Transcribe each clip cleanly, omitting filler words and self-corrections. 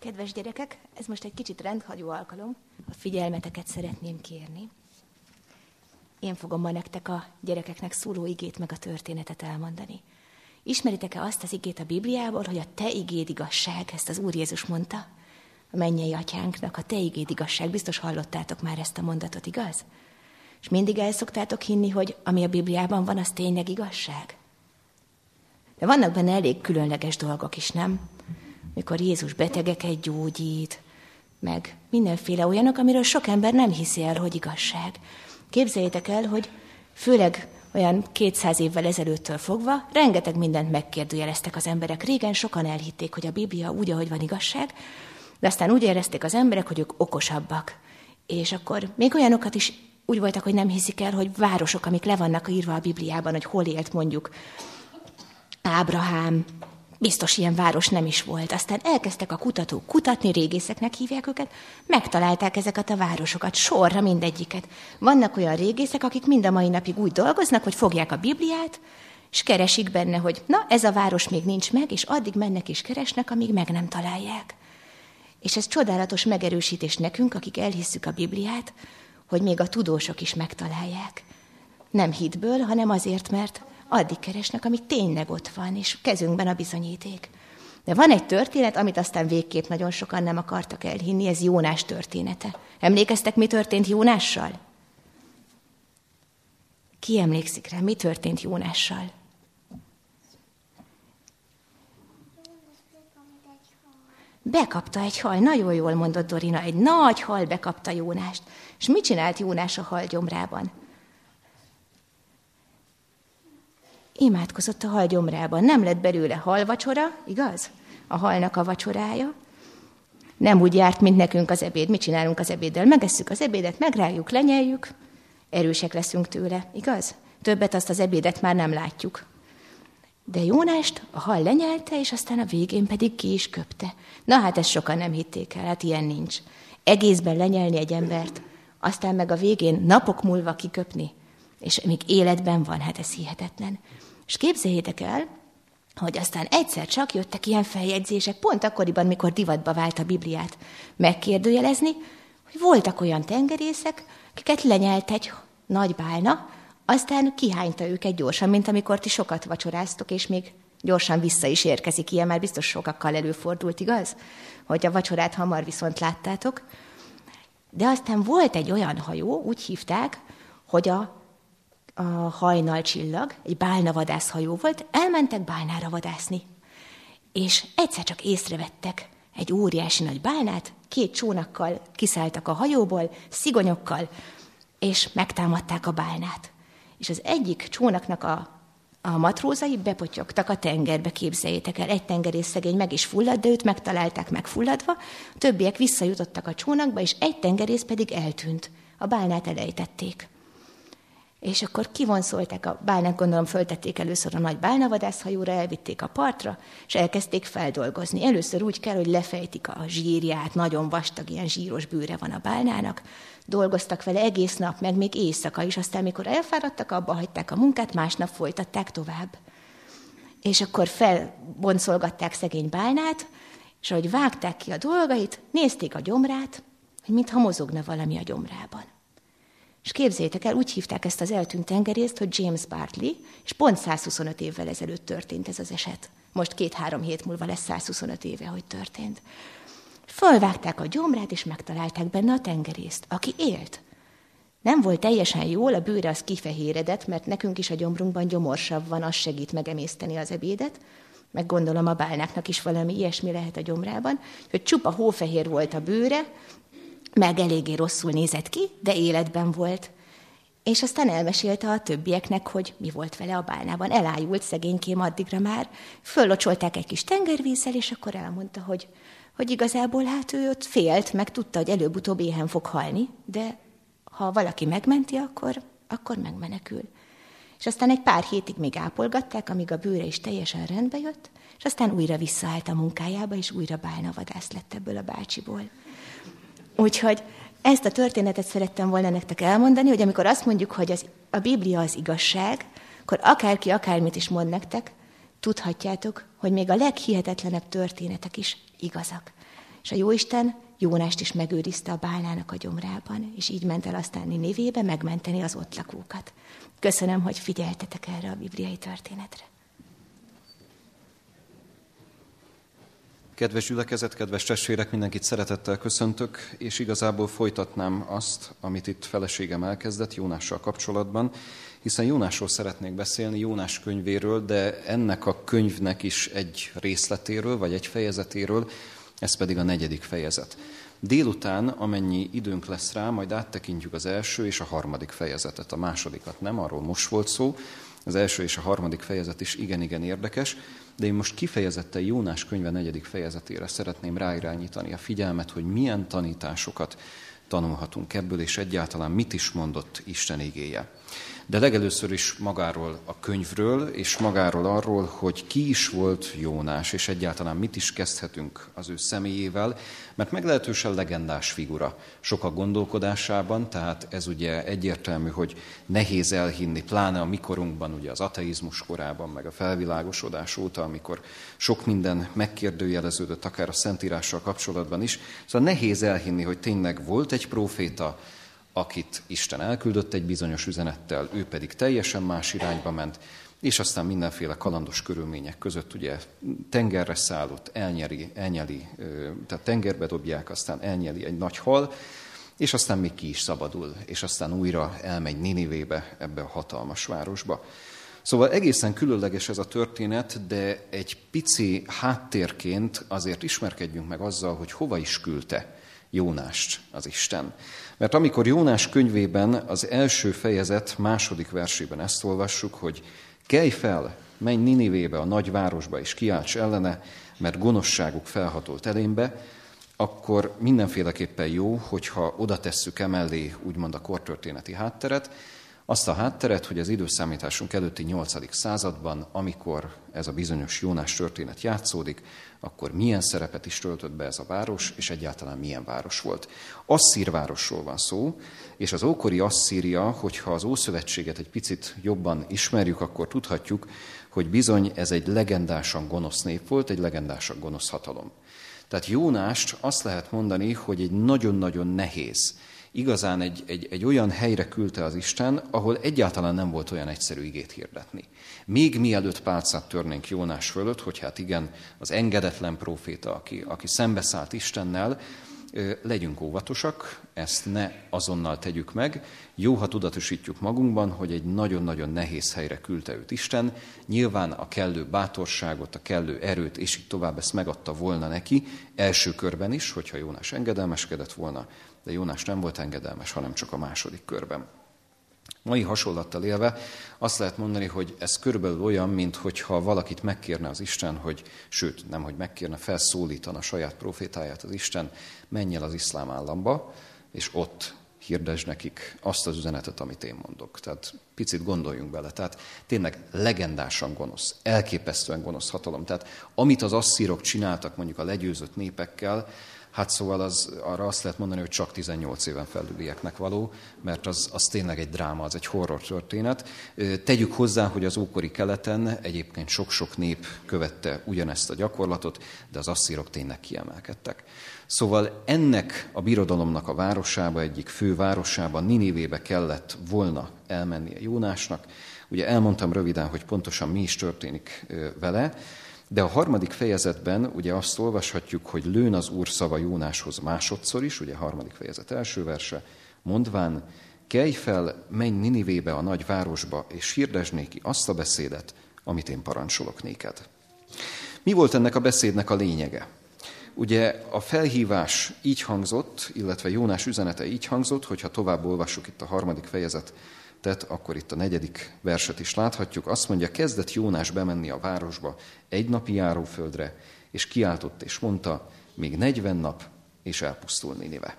Kedves gyerekek, ez most egy kicsit rendhagyó alkalom. A figyelmeteket szeretném kérni. Én fogom ma nektek a gyerekeknek szóló igét meg a történetet elmondani. Ismeritek-e azt az igét a Bibliából, hogy a te igéd igazság, ezt az Úr Jézus mondta? A mennyei atyánknak a te igéd igazság. Biztos hallottátok már ezt a mondatot, igaz? És mindig el szoktátok hinni, hogy ami a Bibliában van, az tényleg igazság? De vannak benne elég különleges dolgok is, nem? Mikor Jézus betegeket gyógyít, meg mindenféle olyanok, amiről sok ember nem hiszi el, hogy igazság. Képzeljétek el, hogy főleg olyan 200 évvel ezelőttől fogva rengeteg mindent megkérdőjeleztek az emberek. Régen sokan elhitték, hogy a Biblia úgy, ahogy van igazság, de aztán úgy érezték az emberek, hogy ők okosabbak. És akkor még olyanokat is úgy voltak, hogy nem hiszik el, hogy városok, amik le vannak írva a Bibliában, hogy hol élt mondjuk Ábrahám, biztos ilyen város nem is volt. Aztán elkezdtek a kutatók kutatni, régészeknek hívják őket, megtalálták ezeket a városokat, sorra mindegyiket. Vannak olyan régészek, akik mind a mai napig úgy dolgoznak, hogy fogják a Bibliát, és keresik benne, hogy na, ez a város még nincs meg, és addig mennek és keresnek, amíg meg nem találják. És ez csodálatos megerősítés nekünk, akik elhisszük a Bibliát, hogy még a tudósok is megtalálják. Nem hitből, hanem azért, mert addig keresnek, amíg tényleg ott van, és kezünkben a bizonyíték. De van egy történet, amit aztán végképp nagyon sokan nem akartak elhinni, ez Jónás története. Emlékeztek, mi történt Jónással? Ki emlékszik rá, mi történt Jónással? Bekapta egy hal, nagyon jól mondott Dorina, egy nagy hal bekapta Jónást. És mit csinált Jónás a hal gyomrában? Imádkozott a hal gyomrában. Nem lett belőle halvacsora, igaz? A halnak a vacsorája. Nem úgy járt, mint nekünk az ebéd. Mit csinálunk az ebéddel? Megesszük az ebédet, megrágjuk, lenyeljük, erősek leszünk tőle, igaz? Többet azt az ebédet már nem látjuk. De Jónást a hal lenyelte, és aztán a végén pedig ki is köpte. Na hát ezt sokan nem hitték el, hát ilyen nincs. Egészben lenyelni egy embert, aztán meg a végén napok múlva kiköpni, és még életben van, hát ez hihetetlen. És képzeljétek el, hogy aztán egyszer csak jöttek ilyen feljegyzések, pont akkoriban, mikor divatba vált a Bibliát megkérdőjelezni, hogy voltak olyan tengerészek, akiket lenyelt egy nagy bálna, aztán kihányta őket gyorsan, mint amikor ti sokat vacsoráztok, és még gyorsan vissza is érkezik. Ilyen már biztos sokakkal előfordult, igaz? Hogy a vacsorát hamar viszont láttátok. De aztán volt egy olyan hajó, úgy hívták, hogy a hajnalcsillag, egy bálnavadászhajó volt, elmentek bálnára vadászni. És egyszer csak észrevettek egy óriási nagy bálnát, 2 csónakkal kiszálltak a hajóból, szigonyokkal, és megtámadták a bálnát. És az egyik csónaknak a matrózai bepotyogtak a tengerbe, képzeljétek el. Egy tengerész szegény meg is fulladt, de őt megtalálták megfulladva, a többiek visszajutottak a csónakba, és egy tengerész pedig eltűnt. A bálnát elejtették. És akkor kivonszolták a bálnát, gondolom föltették először a nagy bálnavadászhajóra, elvitték a partra, és elkezdték feldolgozni. Először úgy kell, hogy lefejtik a zsírját, nagyon vastag, ilyen zsíros bőre van a bálnának. Dolgoztak vele egész nap, meg még éjszaka is, aztán mikor elfáradtak, abba hagyták a munkát, másnap folytatták tovább. És akkor felboncolgatták szegény bálnát, és ahogy vágták ki a dolgait, nézték a gyomrát, hogy mintha mozogna valami a gyomrában. És képzeljétek el, úgy hívták ezt az eltűnt tengerészt, hogy James Bartley, és pont 125 évvel ezelőtt történt ez az eset. Most 2-3 hét múlva lesz 125 éve, hogy történt. Fölvágták a gyomrát, és megtalálták benne a tengerészt, aki élt. Nem volt teljesen jól, a bőre az kifehéredett, mert nekünk is a gyomrunkban gyomorsav van, az segít megemészteni az ebédet, meg gondolom a bálnáknak is valami ilyesmi lehet a gyomrában, hogy csupa hófehér volt a bőre, meg eléggé rosszul nézett ki, de életben volt. És aztán elmesélte a többieknek, hogy mi volt vele a bálnában. Elájult szegénykém addigra már, föllocsolták egy kis tengervízzel, és akkor elmondta, hogy igazából hát ő ott félt, meg tudta, hogy előbb-utóbb éhen fog halni, de ha valaki megmenti, akkor megmenekül. És aztán egy pár hétig még ápolgatták, amíg a bőre is teljesen rendbe jött, és aztán újra visszaállt a munkájába, és újra bálnavadász lett ebből a bácsiból. Úgyhogy ezt a történetet szerettem volna nektek elmondani, hogy amikor azt mondjuk, hogy a Biblia az igazság, akkor akárki akármit is mond nektek, tudhatjátok, hogy még a leghihetetlenebb történetek is igazak. És a Jóisten Jónást is megőrizte a bálnának a gyomrában, és így ment el aztán Ninivébe megmenteni az ott lakókat. Köszönöm, hogy figyeltetek erre a bibliai történetre. Kedves gyülekezet, kedves testvérek, mindenkit szeretettel köszöntök, és igazából folytatnám azt, amit itt feleségem elkezdett Jónással kapcsolatban, hiszen Jónásról szeretnék beszélni, Jónás könyvéről, de ennek a könyvnek is egy részletéről, vagy egy fejezetéről, ez pedig a 4. fejezet. Délután, amennyi időnk lesz rá, majd áttekintjük az első és a 3. fejezetet, a másodikat nem, arról most volt szó. Az első és a 3. fejezet is igen-igen érdekes, de én most kifejezetten Jónás könyve 4. fejezetére szeretném ráirányítani a figyelmet, hogy milyen tanításokat tanulhatunk ebből, és egyáltalán mit is mondott Isten igéje. De legelőször is magáról a könyvről, és magáról arról, hogy ki is volt Jónás, és egyáltalán mit is kezdhetünk az ő személyével, mert meglehetősen legendás figura sokak gondolkodásában, tehát ez ugye egyértelmű, hogy nehéz elhinni, pláne a mi korunkban, ugye az ateizmus korában, meg a felvilágosodás óta, amikor sok minden megkérdőjeleződött, akár a Szentírással kapcsolatban is. Szóval nehéz elhinni, hogy tényleg volt egy próféta, akit Isten elküldött egy bizonyos üzenettel, ő pedig teljesen más irányba ment, és aztán mindenféle kalandos körülmények között ugye tengerre szállott, elnyeli, tehát tengerbe dobják, aztán elnyeli egy nagy hal, és aztán még ki is szabadul, és aztán újra elmegy Ninivébe, ebbe a hatalmas városba. Szóval egészen különleges ez a történet, de egy pici háttérként azért ismerkedjünk meg azzal, hogy hova is küldte Jónást az Isten. Mert amikor Jónás könyvében az első fejezet 2. versében ezt olvassuk, hogy kelj fel, menj Ninivébe, a nagy városba, és kiálts ellene, mert gonoszságuk felhatolt elémbe, akkor mindenféleképpen jó, hogyha oda tesszük emellé úgymond a kortörténeti hátteret, azt a hátteret, hogy az időszámításunk előtti 8. században, amikor ez a bizonyos Jónás történet játszódik, akkor milyen szerepet is töltött be ez a város, és egyáltalán milyen város volt. Asszír városról van szó, és az ókori Asszíria, hogyha az Ószövetséget egy picit jobban ismerjük, akkor tudhatjuk, hogy bizony ez egy legendásan gonosz nép volt, egy legendásan gonosz hatalom. Tehát Jónást azt lehet mondani, hogy egy nagyon-nagyon nehéz, igazán egy olyan helyre küldte az Isten, ahol egyáltalán nem volt olyan egyszerű igét hirdetni. Még mielőtt pálcát törnénk Jónás fölött, hogy hát igen, az engedetlen próféta, aki szembeszállt Istennel, legyünk óvatosak, ezt ne azonnal tegyük meg. Jó, ha tudatosítjuk magunkban, hogy egy nagyon-nagyon nehéz helyre küldte őt Isten. Nyilván a kellő bátorságot, a kellő erőt, és így tovább ezt megadta volna neki, első körben is, hogyha Jónás engedelmeskedett volna, de Jónás nem volt engedelmes, hanem csak a 2. körben. Mai hasonlattal élve azt lehet mondani, hogy ez körülbelül olyan, mintha valakit megkérne az Isten, sőt, nem, hogy megkérne, felszólítana a saját profétáját az Isten, menj el az iszlám államba, és ott hirdesd nekik azt az üzenetet, amit én mondok. Tehát picit gondoljunk bele. Tehát tényleg legendásan gonosz, elképesztően gonosz hatalom. Tehát amit az asszírok csináltak mondjuk a legyőzött népekkel, hát szóval arra azt lehet mondani, hogy csak 18 éven felülieknek való, mert az tényleg egy dráma, az egy horror történet. Tegyük hozzá, hogy az ókori keleten egyébként sok-sok nép követte ugyanezt a gyakorlatot, de az asszírok tényleg kiemelkedtek. Szóval ennek a birodalomnak a városába, egyik fő városába, Ninivébe kellett volna elmennie Jónásnak. Ugye elmondtam röviden, hogy pontosan mi is történik vele, de a 3. fejezetben ugye azt olvashatjuk, hogy lőn az Úr szava Jónáshoz másodszor is, ugye 3. fejezet első verse, mondván, kelj fel, menj Ninivébe, a nagy városba, és hirdesd néki azt a beszédet, amit én parancsolok néked. Mi volt ennek a beszédnek a lényege? Ugye a felhívás így hangzott, illetve Jónás üzenete így hangzott, hogyha tovább olvassuk itt a 3. fejezetet, akkor itt a 4. verset is láthatjuk. Azt mondja, kezdett Jónás bemenni a városba egy napi járóföldre, és kiáltott és mondta, még 40 nap, és elpusztul Ninive.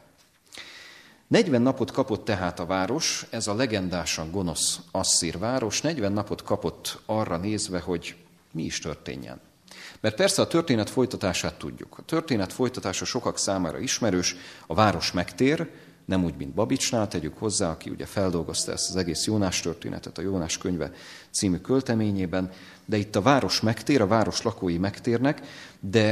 40 napot kapott tehát a város, ez a legendásan gonosz asszír város, 40 napot kapott arra nézve, hogy mi is történjen. Mert persze a történet folytatását tudjuk. A történet folytatása sokak számára ismerős, a város megtér, nem úgy, mint Babicsnál, tegyük hozzá, aki ugye feldolgozta ezt az egész Jónás történetet a Jónás könyve című költeményében, de itt a város megtér, a város lakói megtérnek, de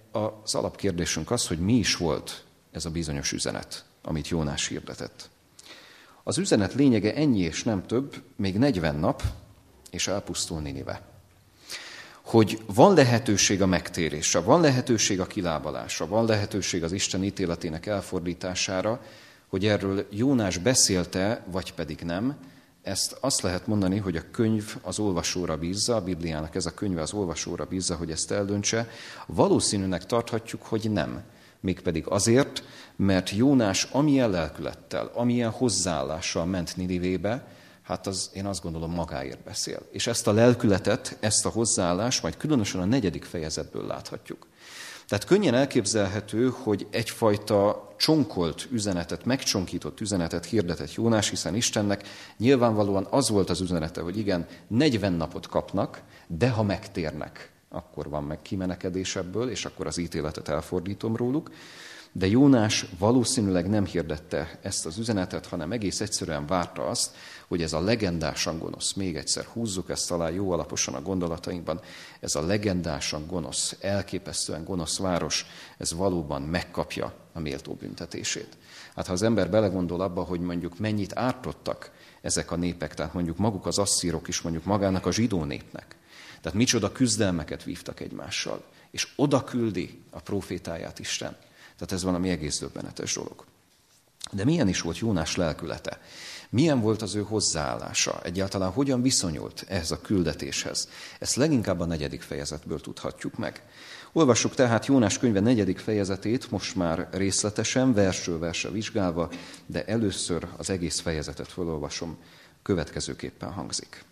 az alapkérdésünk az, hogy mi is volt ez a bizonyos üzenet, amit Jónás hirdetett. Az üzenet lényege ennyi és nem több, még 40 nap, és elpusztul Ninive. Hogy van lehetőség a megtérésre, van lehetőség a kilábalásra, van lehetőség az Isten ítéletének elfordítására, hogy erről Jónás beszélte, vagy pedig nem, ezt azt lehet mondani, hogy a könyv az olvasóra bízza, a Bibliának ez a könyve az olvasóra bízza, hogy ezt eldöntse. Valószínűnek tarthatjuk, hogy nem. Mégpedig azért, mert Jónás amilyen lelkülettel, amilyen hozzáállással ment Ninivébe, hát az én azt gondolom magáért beszél. És ezt a lelkületet, ezt a hozzáállást majd különösen a 4. fejezetből láthatjuk. Tehát könnyen elképzelhető, hogy egyfajta csonkolt üzenetet, megcsonkított üzenetet hirdetett Jónás, hiszen Istennek nyilvánvalóan az volt az üzenete, hogy igen, 40 napot kapnak, de ha megtérnek, akkor van meg kimenekedés ebből, és akkor az ítéletet elfordítom róluk. De Jónás valószínűleg nem hirdette ezt az üzenetet, hanem egész egyszerűen várta azt, hogy ez a legendásan gonosz, még egyszer húzzuk ezt alá jó alaposan a gondolatainkban, ez a legendásan gonosz, elképesztően gonosz város, ez valóban megkapja a méltó büntetését. Hát ha az ember belegondol abba, hogy mondjuk mennyit ártottak ezek a népek, tehát mondjuk maguk az asszírok is mondjuk magának a zsidó népnek, tehát micsoda küzdelmeket vívtak egymással, és oda küldi a prófétáját Isten. Tehát ez valami egész döbbenetes dolog. De milyen is volt Jónás lelkülete? Milyen volt az ő hozzáállása? Egyáltalán hogyan viszonyult ehhez a küldetéshez? Ezt leginkább a 4. fejezetből tudhatjuk meg. Olvassuk tehát Jónás könyve 4. fejezetét, most már részletesen, versről versre vizsgálva, de először az egész fejezetet felolvasom, következőképpen hangzik.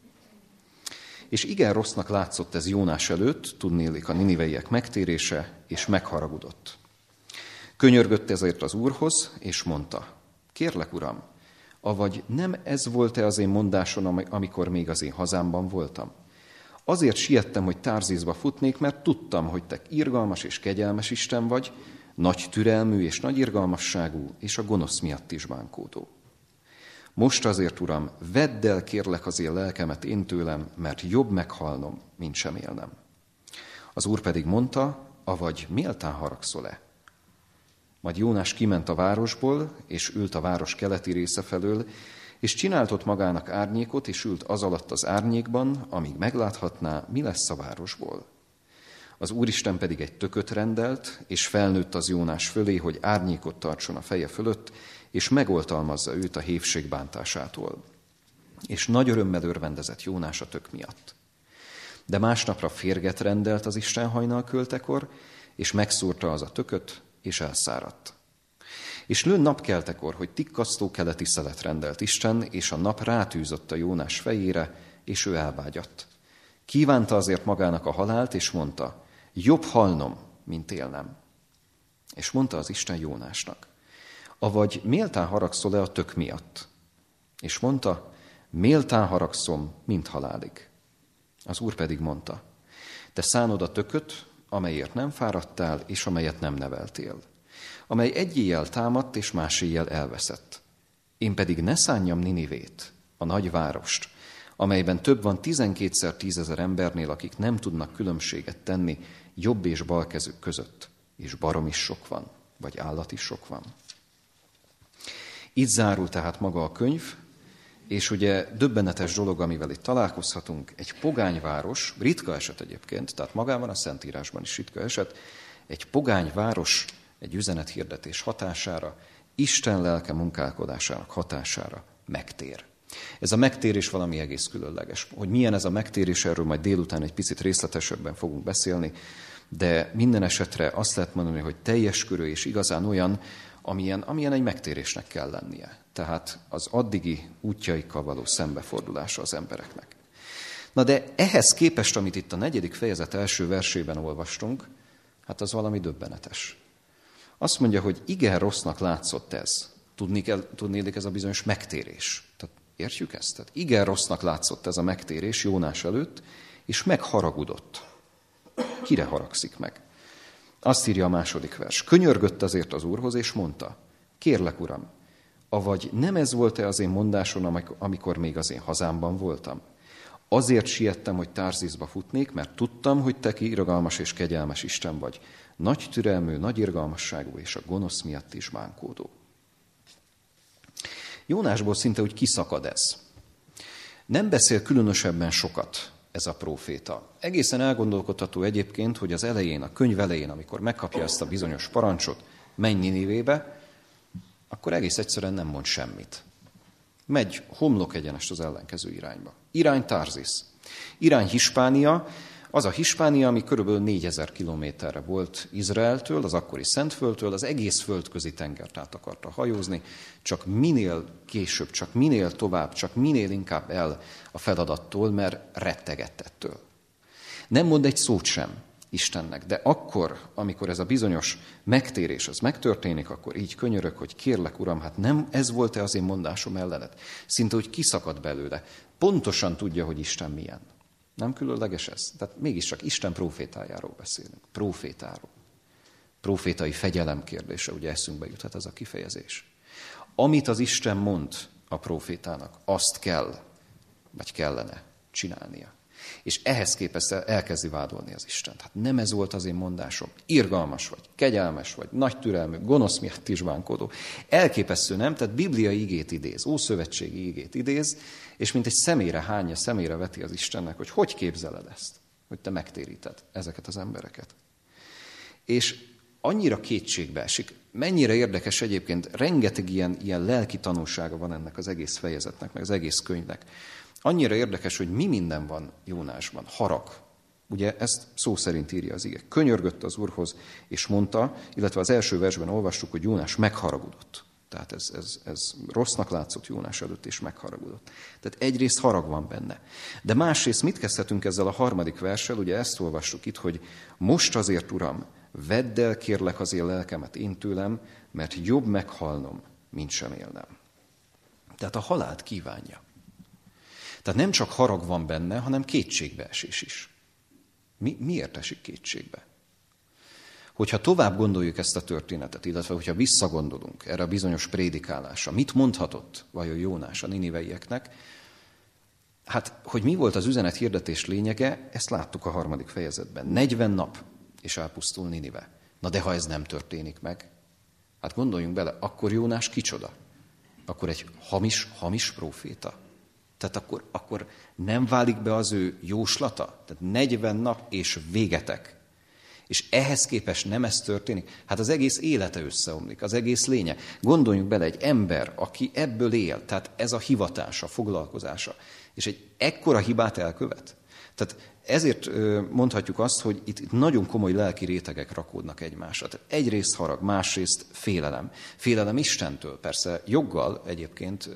És igen rossznak látszott ez Jónás előtt, tudnélik a niniveiek megtérése, és megharagudott. Könyörgött ezért az Úrhoz, és mondta, kérlek, Uram, avagy nem ez volt-e az én mondáson, amikor még az én hazámban voltam? Azért siettem, hogy Tárzizba futnék, mert tudtam, hogy te irgalmas és kegyelmes Isten vagy, nagy türelmű és nagy irgalmasságú, és a gonosz miatt is bánkódó. Most azért, Uram, vedd el, kérlek, az én lelkemet én tőlem, mert jobb meghalnom, mint sem élnem. Az Úr pedig mondta, avagy méltán haragszol-e? Majd Jónás kiment a városból, és ült a város keleti része felől, és csinált ott magának árnyékot, és ült az alatt az árnyékban, amíg megláthatná, mi lesz a városból. Az Úristen pedig egy tököt rendelt, és felnőtt az Jónás fölé, hogy árnyékot tartson a feje fölött, és megoltalmazza őt a hévség bántásától. És nagy örömmel örvendezett Jónás a tök miatt. De másnapra férget rendelt az Isten hajnalköltekor, és megszúrta az a tököt, és elszáradt. És lőn napkeltekor, hogy tikkasztó keleti szelet rendelt Isten, és a nap rátűzött a Jónás fejére, és ő elvágyadt. Kívánta azért magának a halált, és mondta, jobb halnom, mint élnem. És mondta az Isten Jónásnak, avagy méltán haragszol-e a tök miatt? És mondta, méltán haragszom, mint halálig. Az Úr pedig mondta, te szánod a tököt, amelyért nem fáradtál, és amelyet nem neveltél, amely egy éjjel támadt, és más éjjel elveszett. Én pedig ne szánjam Ninivét, a nagy várost, amelyben több van 12-szer 10 000 embernél, akik nem tudnak különbséget tenni jobb és bal kezük között, és barom is sok van, vagy állat is sok van. Itt zárul tehát maga a könyv, és ugye döbbenetes dolog, amivel itt találkozhatunk, egy pogányváros, ritka eset egyébként, tehát magában a Szentírásban is ritka eset, egy pogányváros egy üzenethirdetés hatására, Isten lelke munkálkodásának hatására megtér. Ez a megtérés valami egész különleges. Hogy milyen ez a megtérés, erről majd délután egy picit részletesebben fogunk beszélni, de minden esetre azt lehet mondani, hogy teljes körű és igazán olyan, amilyen egy megtérésnek kell lennie. Tehát az addigi útjaikkal való szembefordulása az embereknek. Na de ehhez képest, amit itt a 4. fejezet első versében olvastunk, hát az valami döbbenetes. Azt mondja, hogy igen rossznak látszott ez. Tudnélik ez a bizonyos megtérés. Tehát értjük ezt? Tehát igen rossznak látszott ez a megtérés Jónás előtt, és megharagudott. Kire haragszik meg? Azt írja a 2. vers. Könyörgött azért az Úrhoz, és mondta, kérlek, Uram, avagy nem ez volt-e az én mondáson, amikor még az én hazámban voltam? Azért siettem, hogy Tarziszba futnék, mert tudtam, hogy te irgalmas és kegyelmes Isten vagy. Nagy türelmű, nagy irgalmasságú és a gonosz miatt is bánkódó. Jónásból szinte úgy kiszakad ez. Nem beszél különösebben sokat ez a próféta. Egészen elgondolkodható egyébként, hogy az elején, a könyv elején, amikor megkapja ezt a bizonyos parancsot, menj Ninivébe, akkor egész egyszerűen nem mond semmit. Megy homlok egyenest az ellenkező irányba. Irány Tarzisz. Irány Hispánia, az a Hispánia, ami körülbelül 4000 kilométerre volt Izraeltől, az akkori Szentföldtől, az egész földközi tengert át akarta hajózni, csak minél később, csak minél tovább, csak minél inkább el a feladattól, mert rettegett ettől. Nem mond egy szót sem Istennek, de akkor, amikor ez a bizonyos megtérés az megtörténik, akkor így könyörög, hogy kérlek, Uram, hát nem ez volt-e az én mondásom ellened? Szinte úgy kiszakad belőle. Pontosan tudja, hogy Isten milyen. Nem különleges ez? Tehát mégiscsak Isten prófétájáról beszélünk. Prófétáról. Prófétai fegyelem kérdése, ugye eszünkbe juthat ez a kifejezés. Amit az Isten mond a prófétának, azt kell, vagy kellene csinálnia. És ehhez képest elkezdi vádolni az Istent. Hát nem ez volt az én mondásom. Irgalmas vagy, kegyelmes vagy, nagy türelmű, gonosz miatt is bánkodó. Elképesztő, nem? Tehát bibliai igét idéz, ószövetségi igét idéz, és mint egy szemére hányja, szemére veti az Istennek, hogy képzeled ezt, hogy te megtéríted ezeket az embereket. És annyira kétségbe esik, mennyire érdekes egyébként, rengeteg ilyen lelki tanulsága van ennek az egész fejezetnek, meg az egész könyvnek. Annyira érdekes, hogy mi minden van Jónásban. Harag. Ugye ezt szó szerint írja az ige. Könyörgött az Úrhoz, és mondta, illetve az első versben olvastuk, hogy Jónás megharagudott. Tehát ez rossznak látszott Jónás előtt, és megharagudott. Tehát egyrészt harag van benne. De másrészt mit kezdhetünk ezzel a harmadik verssel? Ugye ezt olvastuk itt, hogy most azért, Uram, vedd el, kérlek, az én lelkemet én tőlem, mert jobb meghalnom, mint sem élnem. Tehát a halált kívánja. Tehát nem csak harag van benne, hanem kétségbeesés is. Miért esik kétségbe? Hogyha tovább gondoljuk ezt a történetet, illetve hogyha visszagondolunk erre a bizonyos prédikálásra, mit mondhatott vajon Jónás a niniveieknek? Hát, hogy mi volt az üzenet hirdetés lényege, ezt láttuk a 3. fejezetben. 40 nap, és elpusztul Ninive. Na de ha ez nem történik meg, hát gondoljunk bele, akkor Jónás kicsoda? Akkor egy hamis próféta? Tehát akkor nem válik be az ő jóslata? Tehát 40 nap és végetek. És ehhez képest nem ez történik? Hát az egész élete összeomlik, az egész lénye. Gondoljunk bele, egy ember, aki ebből él, tehát ez a hivatása, foglalkozása, és egy ekkora hibát elkövet. Tehát ezért mondhatjuk azt, hogy itt nagyon komoly lelki rétegek rakódnak egymásra. Tehát egyrészt harag, másrészt félelem. Félelem Istentől, persze joggal egyébként,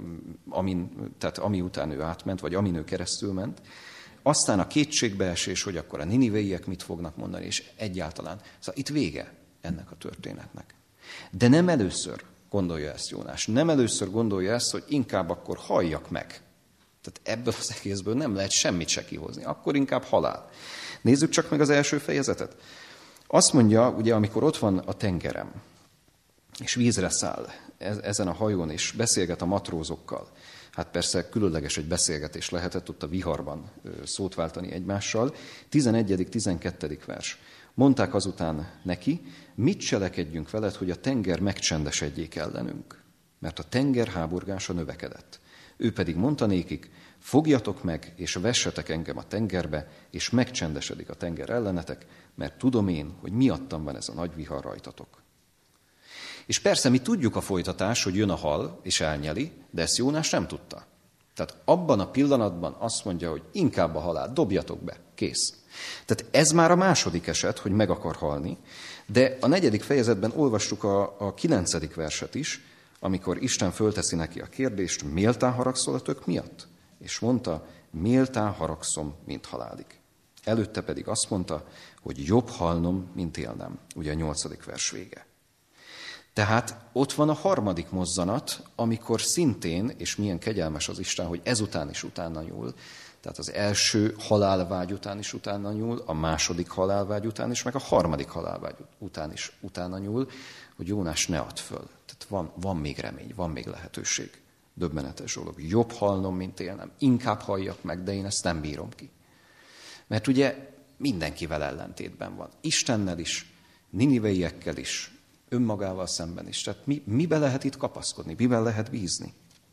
ami után ő átment, vagy amin ő keresztül ment. Aztán a kétségbeesés, hogy akkor a niniveiek mit fognak mondani, és egyáltalán. Szóval itt vége ennek a történetnek. De nem először gondolja ezt Jónás. Nem először gondolja ezt, hogy inkább akkor halljak meg. Tehát ebből az egészből nem lehet semmit se kihozni. Akkor inkább halál. Nézzük csak meg az első fejezetet. Azt mondja, ugye, amikor ott van a tengerem, és vízre száll ezen a hajón, és beszélget a matrózokkal. Hát persze különleges egy beszélgetés lehetett ott a viharban szót váltani egymással. 11.-12. vers. Mondták azután neki, mit cselekedjünk veled, hogy a tenger megcsendesedjék ellenünk? Mert a tenger háborgása növekedett. Ő pedig mondta nékik, fogjatok meg, és vessetek engem a tengerbe, és megcsendesedik a tenger ellenetek, mert tudom én, hogy miattam van ez a nagy vihar rajtatok. És persze mi tudjuk a folytatás, hogy jön a hal, és elnyeli, de ezt Jónás nem tudta. Tehát abban a pillanatban azt mondja, hogy inkább a halál, dobjatok be, kész. Tehát ez már a második eset, hogy meg akar halni, de a 4. fejezetben olvastuk a 9. verset is, amikor Isten fölteszi neki a kérdést, méltán haragszol a tök miatt? És mondta, méltán haragszom, mint halálig. Előtte pedig azt mondta, hogy jobb halnom, mint élnem. Ugye a 8. vers vége. Tehát ott van a harmadik mozzanat, amikor szintén, és milyen kegyelmes az Isten, hogy ezután is utána nyúl, tehát az első halálvágy után is utána nyúl, a második halálvágy után is, meg a harmadik halálvágy után is utána nyúl, hogy Jónás ne add föl. Tehát van még remény, van még lehetőség. Döbbenetes dolog. Jobb halnom, mint élnem. Inkább halljak meg, de én ezt nem bírom ki. Mert ugye mindenkivel ellentétben van. Istennel is, niniveiekkel is, önmagával szemben is. Tehát mibe lehet itt kapaszkodni? Miben lehet bízni?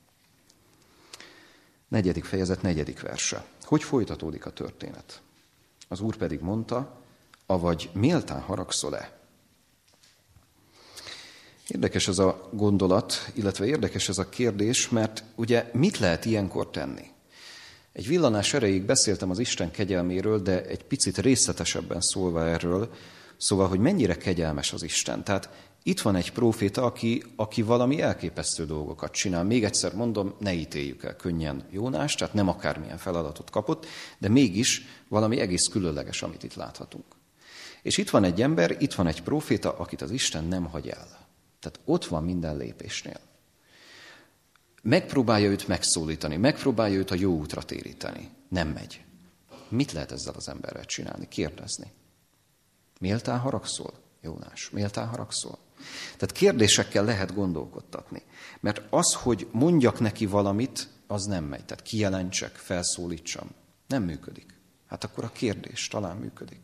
4. fejezet 4. verse. Hogy folytatódik a történet? Az Úr pedig mondta, avagy méltán haragszol-e? Érdekes ez a gondolat, illetve érdekes ez a kérdés, mert ugye mit lehet ilyenkor tenni? Egy villanás erejéig beszéltem az Isten kegyelméről, de egy picit részletesebben szólva erről, szóval, hogy mennyire kegyelmes az Isten. Tehát itt van egy próféta, aki valami elképesztő dolgokat csinál. Még egyszer mondom, ne ítéljük el könnyen Jónást, tehát nem akármilyen feladatot kapott, de mégis valami egész különleges, amit itt láthatunk. És itt van egy ember, itt van egy próféta, akit az Isten nem hagy el. Tehát ott van minden lépésnél. Megpróbálja őt megszólítani, megpróbálja őt a jó útra téríteni. Nem megy. Mit lehet ezzel az emberrel csinálni? Kérdezni. Méltán haragszol, Jónás? Méltán haragszol? Tehát kérdésekkel lehet gondolkodtatni. Mert az, hogy mondjak neki valamit, az nem megy. Tehát kijelentsek, felszólítsam. Nem működik. Hát akkor a kérdés talán működik.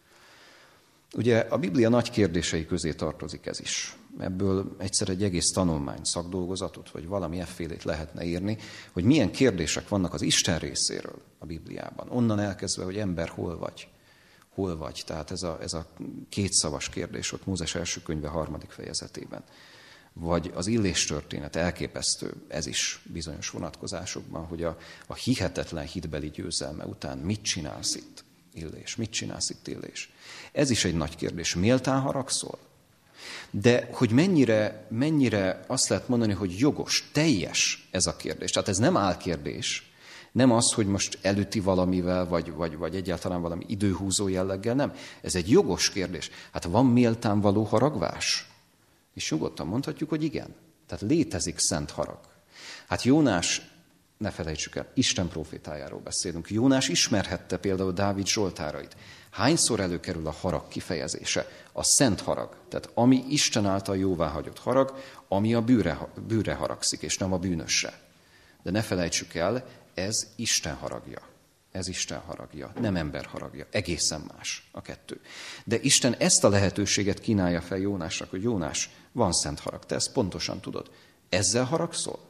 Ugye a Biblia nagy kérdései közé tartozik ez is. Ebből egyszer egy egész tanulmány, szakdolgozatot, vagy valami effélét lehetne írni, hogy milyen kérdések vannak az Isten részéről a Bibliában. Onnan elkezdve, hogy ember hol vagy. Hol vagy? Tehát ez a kétszavas kérdés ott Mózes első könyve 3. fejezetében. Vagy az Illés történet elképesztő, ez is bizonyos vonatkozásokban, hogy a hihetetlen hitbeli győzelme után mit csinálsz itt, Illés? Mit csinálsz itt, Illés? Ez is egy nagy kérdés. Méltán haragszol? De hogy mennyire azt lehet mondani, hogy jogos, teljes ez a kérdés. Tehát ez nem álkérdés, nem az, hogy most elüti valamivel, vagy egyáltalán valami időhúzó jelleggel, nem. Ez egy jogos kérdés. Hát van méltán való haragvás? És nyugodtan mondhatjuk, hogy igen. Tehát létezik szent harag. Hát Jónás, ne felejtsük el, Isten profétájáról beszélünk. Jónás ismerhette például Dávid zsoltárait. Hányszor előkerül a harag kifejezése? A szent harag, tehát ami Isten által jóváhagyott harag, ami a bűre haragszik, és nem a bűnösre. De ne felejtsük el, ez Isten haragja. Ez Isten haragja, nem ember haragja. Egészen más a kettő. De Isten ezt a lehetőséget kínálja fel Jónásnak, hogy Jónás, van szent harag, te ezt pontosan tudod. Ezzel haragszol?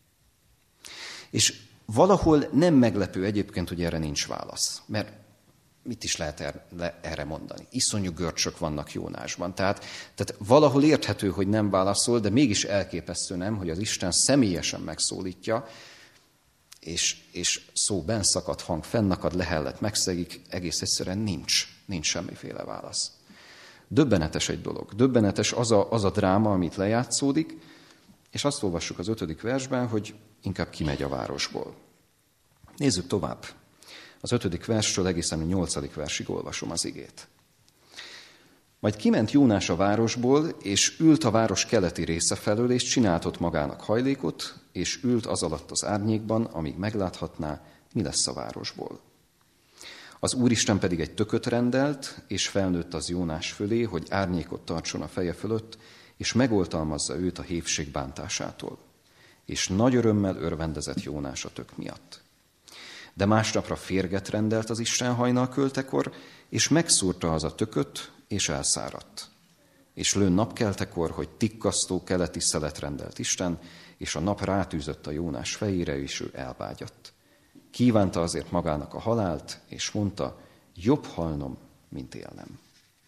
És valahol nem meglepő egyébként, hogy erre nincs válasz. Mert mit is lehet erre mondani? Iszonyú görcsök vannak Jónásban. Tehát valahol érthető, hogy nem válaszol, de mégis elképesztő nem, hogy az Isten személyesen megszólítja, és szó benszakad, hang fennakad, lehellet megszegik, egész egyszerűen nincs semmiféle válasz. Döbbenetes egy dolog. Döbbenetes az a dráma, amit lejátszódik, és azt olvassuk az 5. versben, hogy inkább kimegy a városból. Nézzük tovább. Az 5. versről egészen a 8. versig olvasom az igét. Majd kiment Jónás a városból, és ült a város keleti része felől, és csinált ott magának hajlékot, és ült az alatt az árnyékban, amíg megláthatná, mi lesz a városból. Az Úristen pedig egy tököt rendelt, és felnőtt az Jónás fölé, hogy árnyékot tartson a feje fölött, és megoltalmazza őt a hévség bántásától. És nagy örömmel örvendezett Jónás a tök miatt. De másnapra férget rendelt az Isten hajnal költekor, és megszúrta az a tököt, és elszáradt. És lőn napkeltekor, hogy tikkasztó keleti szelet rendelt Isten, és a nap rátűzött a Jónás fejére, és ő elvágyatt. Kívánta azért magának a halált, és mondta, jobb halnom, mint élnem.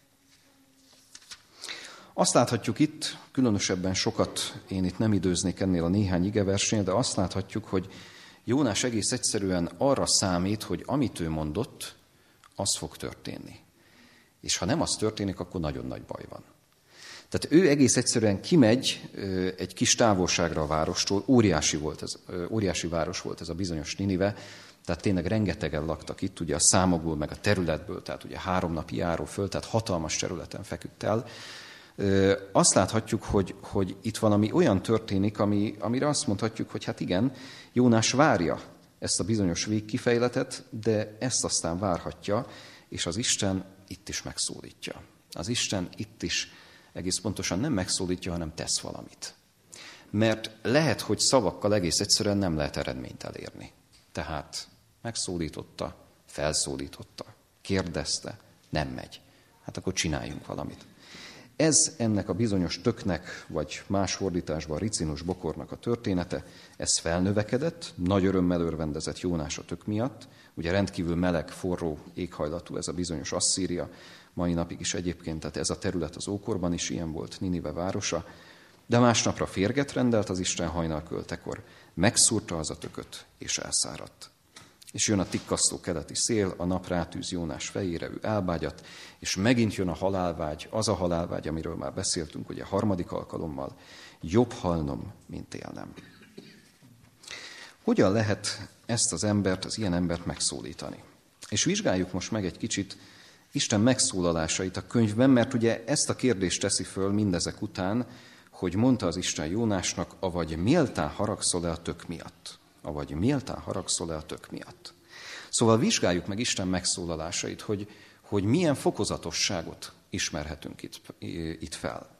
Azt láthatjuk itt, különösebben sokat én itt nem időznék ennél a néhány igeversnél, de azt láthatjuk, hogy Jónás egész egyszerűen arra számít, hogy amit ő mondott, az fog történni. És ha nem az történik, akkor nagyon nagy baj van. Tehát ő egész egyszerűen kimegy egy kis távolságra a várostól, óriási város volt ez a bizonyos Ninive, tehát tényleg rengetegen laktak itt, ugye a számokból, meg a területből, tehát ugye 3 napi járó föl, tehát hatalmas területen feküdt el. Azt láthatjuk, hogy itt valami olyan történik, amire azt mondhatjuk, hogy hát igen, Jónás várja ezt a bizonyos végkifejletet, de ezt aztán várhatja, és az Isten itt is megszólítja. Az Isten itt is egész pontosan nem megszólítja, hanem tesz valamit. mert lehet, hogy szavakkal egész egyszerűen nem lehet eredményt elérni. Tehát megszólította, felszólította, kérdezte, nem megy. Hát akkor csináljunk valamit. Ez ennek a bizonyos töknek, vagy más fordításban ricinus bokornak a története, ez felnövekedett, nagy örömmel örvendezett Jónás a tök miatt. Ugye rendkívül meleg, forró éghajlatú ez a bizonyos Asszíria, mai napig is egyébként, tehát ez a terület az ókorban is ilyen volt, Ninive városa. De másnapra férget rendelt az Isten hajnalköltekor, megszúrta az a tököt, és elszáradt. És jön a tikkasztó keleti szél, a nap rátűz Jónás fejére, ő elbágyat, és megint jön a halálvágy, az a halálvágy, amiről már beszéltünk, ugye 3. alkalommal, jobb halnom, mint élnem. Hogyan lehet ezt az embert, az ilyen embert megszólítani? És vizsgáljuk most meg egy kicsit Isten megszólalásait a könyvben, mert ugye ezt a kérdést teszi föl mindezek után, hogy mondta az Isten Jónásnak, avagy méltán haragszol-e a tök miatt? Avagy méltán haragszol-e a tök miatt? Szóval vizsgáljuk meg Isten megszólalásait, hogy milyen fokozatosságot ismerhetünk itt fel.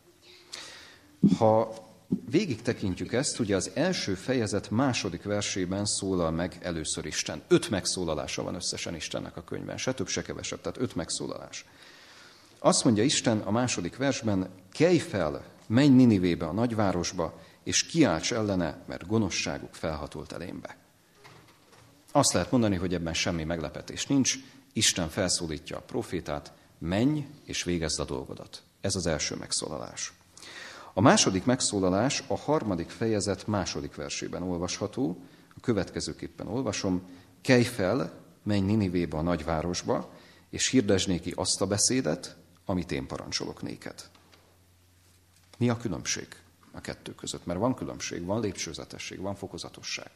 Ha végig tekintjük ezt, ugye az első fejezet 2. versében szólal meg először Isten. 5 megszólalása van összesen Istennek a könyvben, se több, se kevesebb, tehát 5 megszólalás. Azt mondja Isten a 2. versben, kelj fel, menj Ninivébe, a nagyvárosba, és kiálts ellene, mert gonoszságuk felhatolt elémbe. Azt lehet mondani, hogy ebben semmi meglepetés nincs. Isten felszólítja a profétát, menj és végezd a dolgodat. Ez az első megszólalás. A második megszólalás a 3. fejezet 2. versében olvasható. A következőképpen olvasom. Kelj fel, menj Ninivébe, a nagyvárosba, és hirdesd néki azt a beszédet, amit én parancsolok néked. Mi a különbség a kettő között? Mert van különbség, van lépcsőzetesség, van fokozatosság.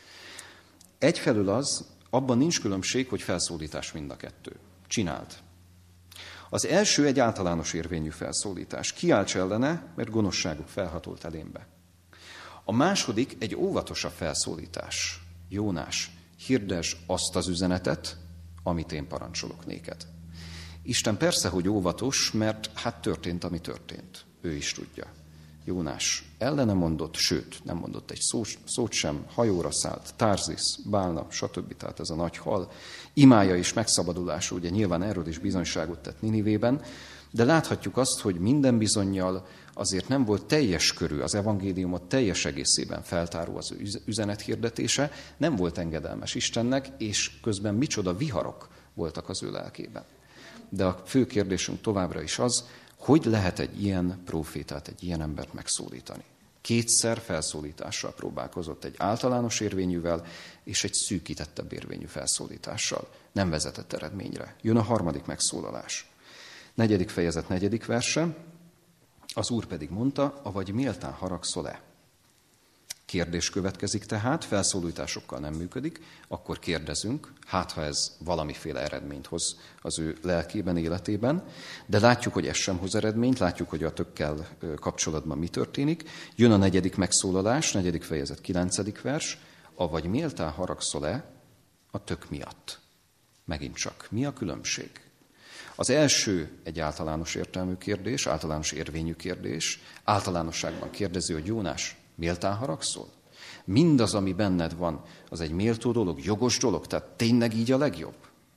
Egyfelől abban nincs különbség, hogy felszólítás mind a kettő. Csináld. Az első egy általános érvényű felszólítás. Kiálts ellene, mert gonoszságuk felhatolt elémbe. A második egy óvatosabb felszólítás. Jónás, hirdesd azt az üzenetet, amit én parancsolok néked. Isten persze, hogy óvatos, mert hát történt, ami történt. Ő is tudja. Jónás ellene mondott, sőt, nem mondott egy szót sem, hajóra szállt, Tarzisz, Bálna, stb. Tehát ez a nagy hal. Imája és megszabadulása, ugye nyilván erről is bizonyságot tett Ninivében, de láthatjuk azt, hogy minden bizonnyal azért nem volt teljes körű, az evangéliumot teljes egészében feltáró az üzenet hirdetése, nem volt engedelmes Istennek, és közben micsoda viharok voltak az ő lelkében. De a fő kérdésünk továbbra is az, hogy lehet egy ilyen prófétát, egy ilyen embert megszólítani. 2 felszólítással próbálkozott, egy általános érvényűvel és egy szűkítettebb érvényű felszólítással. Nem vezetett eredményre. Jön a 3. megszólalás. 4. fejezet 4. verse. Az Úr pedig mondta, avagy méltán haragszol-e? Kérdés következik tehát, felszólításokkal nem működik, akkor kérdezünk, hát ha ez valamiféle eredményt hoz az ő lelkében, életében, de látjuk, hogy ez sem hoz eredményt, látjuk, hogy a tökkel kapcsolatban mi történik. Jön a 4. megszólalás, 4. fejezet 9. vers, avagy méltán haragszol-e a tök miatt? Megint csak, mi a különbség? Az első egy általános értelmű kérdés, általános érvényű kérdés, általánosságban kérdezi, hogy Jónás, méltán haragszol? Mindaz, ami benned van, az egy méltó dolog, jogos dolog, tehát tényleg így a legjobb.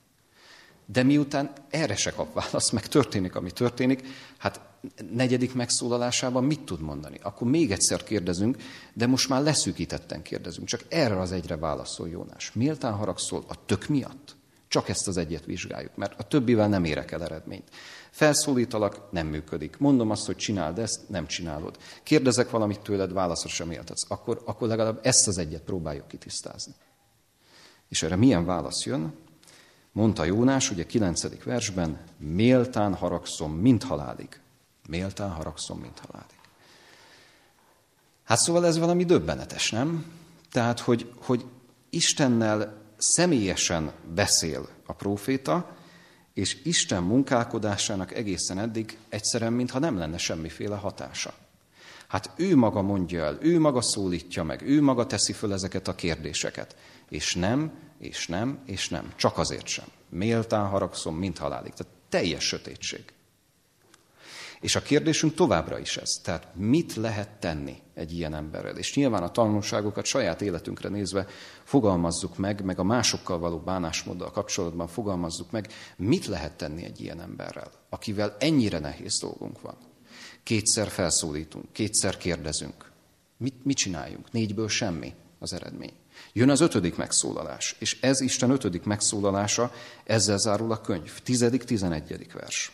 De miután erre se kap választ, meg történik, ami történik, hát 4. megszólalásában mit tud mondani? Akkor még egyszer kérdezünk, de most már leszűkítetten kérdezünk, csak erre az egyre válaszol Jónás. Méltán haragszol a tök miatt? Csak ezt az egyet vizsgáljuk, mert a többivel nem érek el eredményt. Felszólítalak, nem működik. Mondom azt, hogy csináld ezt, nem csinálod. Kérdezek valamit tőled, válaszra sem éltetsz. Akkor legalább ezt az egyet próbáljuk kitisztázni. És erre milyen válasz jön? Mondta Jónás, ugye 9. versben, méltán haragszom, mint halálig. Méltán haragszom, mint halálig. Hát szóval ez valami döbbenetes, nem? Tehát, hogy Istennel személyesen beszél a próféta, és Isten munkálkodásának egészen eddig egyszerűen, mintha nem lenne semmiféle hatása. Hát ő maga mondja el, ő maga szólítja meg, ő maga teszi föl ezeket a kérdéseket. És nem, és nem, és nem. Csak azért sem. Méltán haragszom, mint halálig. Tehát teljes sötétség. És a kérdésünk továbbra is ez. Tehát mit lehet tenni egy ilyen emberrel? És nyilván a tanulságokat saját életünkre nézve fogalmazzuk meg a másokkal való bánásmóddal kapcsolatban fogalmazzuk meg, mit lehet tenni egy ilyen emberrel, akivel ennyire nehéz dolgunk van. 2-szer felszólítunk, 2-szer kérdezünk. Mit csináljunk? 4-ből semmi az eredmény. Jön az 5. megszólalás, és ez Isten 5. megszólalása, ezzel zárul a könyv. 10.-11. vers.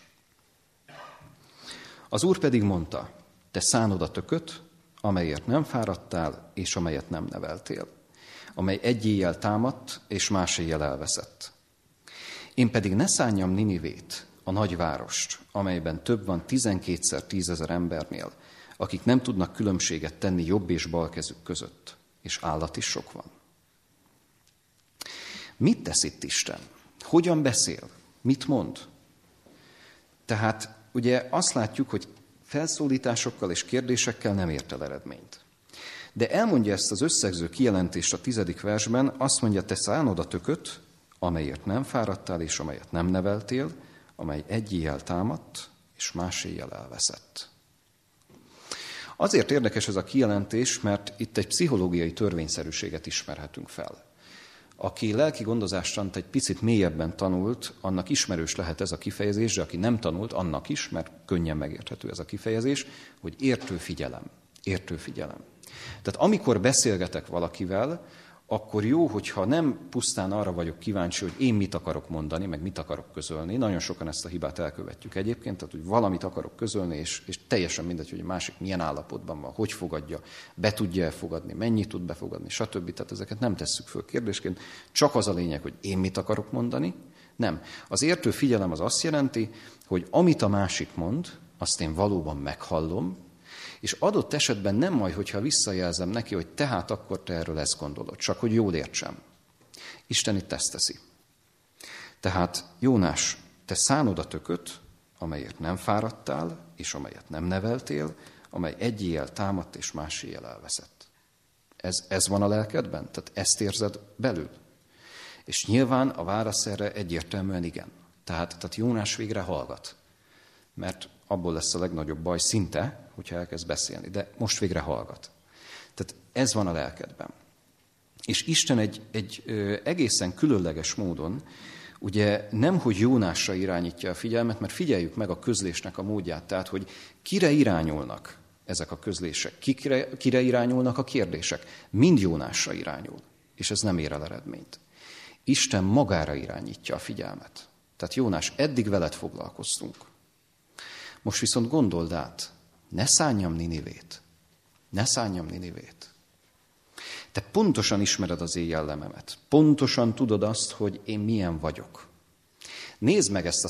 Az Úr pedig mondta, te szánod a tököt, amelyért nem fáradtál, és amelyet nem neveltél, amely egy éjjel támadt, és más éjjel elveszett. Én pedig ne szánjam Ninivét, a nagyvárost, amelyben több van 12-szer 10 000 embernél, akik nem tudnak különbséget tenni jobb és bal kezük között, és állat is sok van. Mit tesz itt Isten? Hogyan beszél? Mit mond? Tehát ugye azt látjuk, hogy felszólításokkal és kérdésekkel nem ért el eredményt. De elmondja ezt az összegző kijelentést a 10. versben, azt mondja, te szánod a tököt, amelyért nem fáradtál, és amelyet nem neveltél, amely egy éjjel támadt, és más éjjel elveszett. Azért érdekes ez a kijelentés, mert itt egy pszichológiai törvényszerűséget ismerhetünk fel. Aki lelki gondozástant egy picit mélyebben tanult, annak ismerős lehet ez a kifejezés, de aki nem tanult, annak is, mert könnyen megérthető ez a kifejezés, hogy értő figyelem. Értő figyelem. Tehát amikor beszélgetek valakivel, akkor jó, hogyha nem pusztán arra vagyok kíváncsi, hogy én mit akarok mondani, meg mit akarok közölni. Nagyon sokan ezt a hibát elkövetjük egyébként, tehát hogy valamit akarok közölni, és teljesen mindegy, hogy a másik milyen állapotban van, hogy fogadja, be tudja elfogadni, mennyit tud befogadni, stb. Tehát ezeket nem tesszük föl kérdésként. Csak az a lényeg, hogy én mit akarok mondani. Nem. Az értő figyelem az azt jelenti, hogy amit a másik mond, azt én valóban meghallom, és adott esetben nem majd, hogyha visszajelzem neki, hogy tehát akkor te erről ezt gondolod, csak hogy jól értsem. Isten itt ezt teszi. Tehát Jónás, te szánod a tököt, amelyért nem fáradtál, és amelyet nem neveltél, amely egy éjjel támadt, és más éjjel elveszett. Ez van a lelkedben? Tehát ezt érzed belül? És nyilván a válasz erre egyértelműen igen. Tehát Jónás végre hallgat. Mert abból lesz a legnagyobb baj szinte, hogyha elkezd beszélni. De most végre hallgat. Tehát ez van a lelkedben. És Isten egy egészen különleges módon, ugye nemhogy Jónásra irányítja a figyelmet, mert figyeljük meg a közlésnek a módját, tehát hogy kire irányulnak ezek a közlések, kire irányulnak a kérdések. Mind Jónásra irányul, és ez nem ér el eredményt. Isten magára irányítja a figyelmet. Tehát Jónás, eddig veled foglalkoztunk. Most viszont gondold át, ne szánjam Ninivét. Ne szánjam Ninivét. Te pontosan ismered az én jellememet. Pontosan tudod azt, hogy én milyen vagyok. Nézd meg ezt a